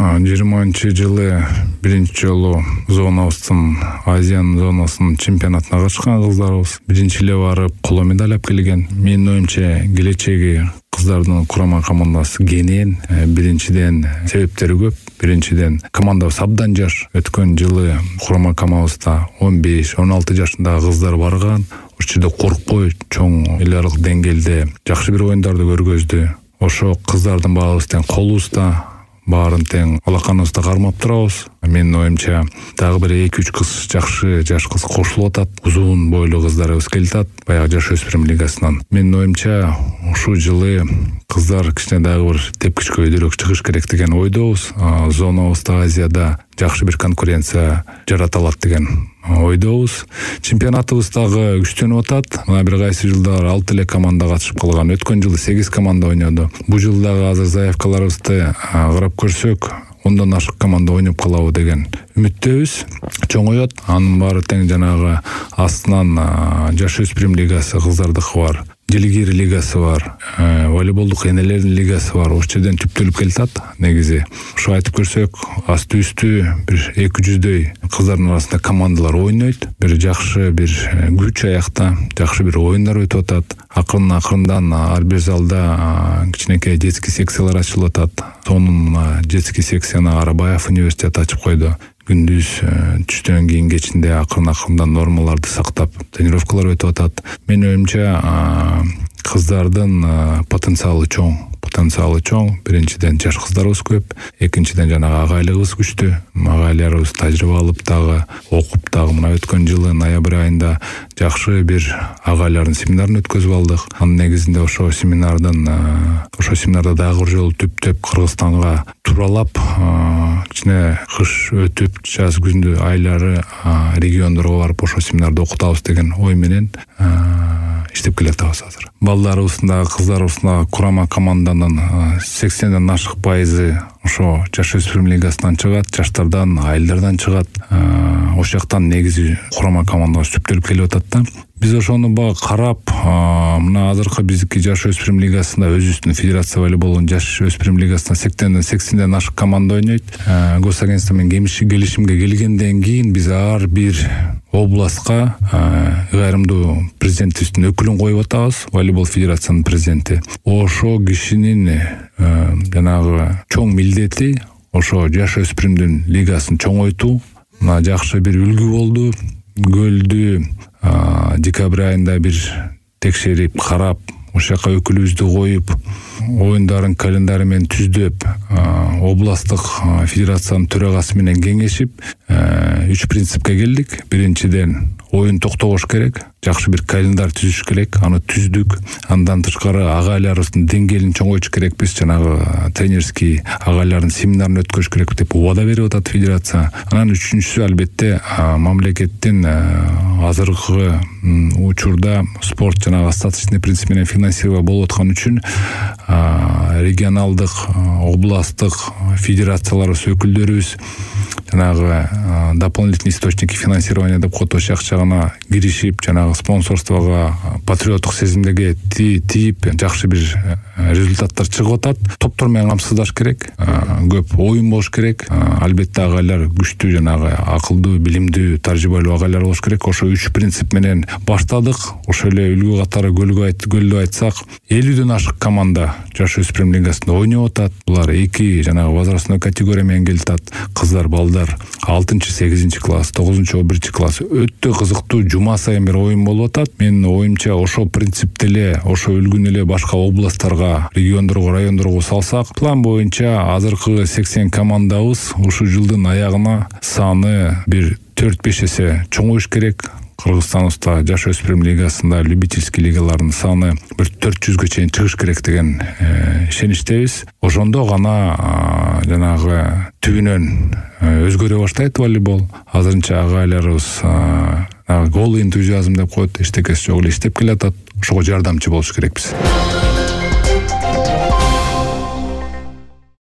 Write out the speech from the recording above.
2020-жылы биринчи жолу зонабыздын Азиянын зонасынын чемпионатына катышкан кыздарыбыз. Биринчи эле барып коло медаль алып келген. Менин оюмча келечеги кыздардын курама командасы кенен. Биринчиден себептери көп. Биринчиден командабыз абдан жаш. Өткөн жылы курама командабызда 15-16 жашындагы кыздар барган. Ошол коркпой чоң эл аралык деңгээлде жакшы бир оюндарды көргөздү. Ошо кыздардын баабыз тең, колубуз да баарын тең, алаканыбызда кармап турабыз. Менин оюмча дагы бир 2-3 кыз жакшы жаш кыз кошулуп атат. Узун бойлуу кыздарыбыз келип атат баягы жаш өспүрүм лигасынан. Менин оюмча ушул жылы кыздар кичине дагы бир тепкичке өйдөрөөк чыгыш керек деген ойдобуз. Зонабызда Азияда жакшы бир конкуренция жарата алат деген ойдобуз. Чемпионатыбыз дагы күчтөнүп атат. Мына бир кайсы жылдар 6 эле команда катышып калган. Өткөн жылы 8 команда ойноду. Бул жылы дагы азыр заявкаларыбызды карап көрсөк, ондан ашык команда ойноп калабы деген үмүттөбүз. Чоңоет. Анын баары тең жанагы астынан жаш өспүрүм лигасы кыздардыкы бар. Делегир лигасы бар, волейболдук энелердин лигасы бар. Ошол жерден түптөлүп келатат негизи. Ошо айтып көрсөк, асты үстү бир 200дөй кыздардын арасында командалар ойнойт. Бир жакшы бир күч аякта, жакшы бир оюндар өтүп атат. Акырындан ар бир залда кичинекей детский секциялар ачылып атат. Сонун детский секцияны Арабаев университети ачып койду. Күндүз түштөн кийин кечинде акырын нормаларды сактап тренировкалар өтүп атат. Менин оюмча кыздардын потенциалы чоң. Биринчиден жаш кыздарыбыз көп, экинчиден жанагы агайлыгыбыз күчтүү. Агайларыбыз тажрыйба алып дагы, окуп дагы мына өткөн жылы ноябрь айында жакшы бир агайлардын семинарын өткөзүп алдык. Анын негизинде ошо семинарда дагы бир жолу түптөп Кыргызстанга туралап, кичине кыш өтүп, жаз күндү айлары региондорго барып ошо семинарды окутабыз деген ой менен иштеп келатабыз азыр. Балдарыбыздын, кыздарыбыздын курама команданын 80ден ашык пайызы ошо жаш өспүрүм лигасынан чыгат, жаштардан, айылдардан чыгат. Ошол жактан негизи курама командабыз түптөлүп келип атат да. Биз ошону карап, мына азыркы биздики жаш өспүрүм лигасында өзүбүздүн федерация волейболунун жаш өспүрүм лигасында 80ден ашык команда ойнойт. Госагентство менен келишимге келгенден кийин биз ар бир областка кайрымдуу президентибиздин өкүлүн коюп атабыз, волейбол федерациянын президенти. Ошо кишинин жанагы чоң милдети ошо жаш өспүрүмдүн лигасын чоңойтуу. Мына жакшы бир үлгү болду. Көлдү декабрь айында бир текшерип карап, ошол жака өкүлүбүздү коюп, оюндардын календары менен түздөп, областтык федерациянын төрагасы менен кеңешип, 3 принципке келдик. Биринчиден оюн токтобош керек, жакшы бир календар түзүш керек, аны түздүк. Андан тышкары агайларыбыздын деңгээлин чоңойтуш керекпиз, жанагы тренерский агайлардын семинарын өткөрүш керек деп убада берип атат федерация. Анан үчүнчүсү албетте мамлекеттин азыркы учурда спорт жанагы остаточный принцип менен финансирование болуп аткан үчүн регионалдык, областтык федерацияларыбыз өкүлдөрүбүз жанагы дополнительный источники финансирования деп коет, ошол жагына киришип, жанагы спонсорствого, патриоттук сезимдеги тийип, жакшы бир результаттар чыгып атат. Топтор менен камсыздаш керек, көп оюн болуш керек. Албетте агайлар күчтүү, жанагы акылдуу, билимдүү, тажрыйбалуу агайлар болуш керек. Ошо 3 принцип менен баштадык. Ошол эле үлгү катары көлдү айтсак, 50ден ашык команда жаш өспүрүм лигасында ойноп атат. Булар 2 жанагы возрастной категория менен келип атат. Кыздар, балдар 6-8 класс, 9-11 класс өтө кызыктуу жума сайын бир оюн болуп атат. Менин оюмча ошо принципти эле, ошо үлгүнү эле башка областтарга, региондорго, райондорго салсак, план боюнча азыркы 80 командабыз ушул жылдын аягына саны бир 4-5 эсе чоңоюш керек. Кыргызстаныбызда жаш өспүрүм лигасында любительский лигалардын саны бир 400гө чейин чыгыш керек деген ишеничтебиз. Ошондо гана жанагы түбүнөн өзгөрө баштайт волейбол. Азырынча агайларыбыз гол энтузиазм деп коет, эчтекеси жок эле иштеп келатат. Ошого жардамчы болуш керекпиз.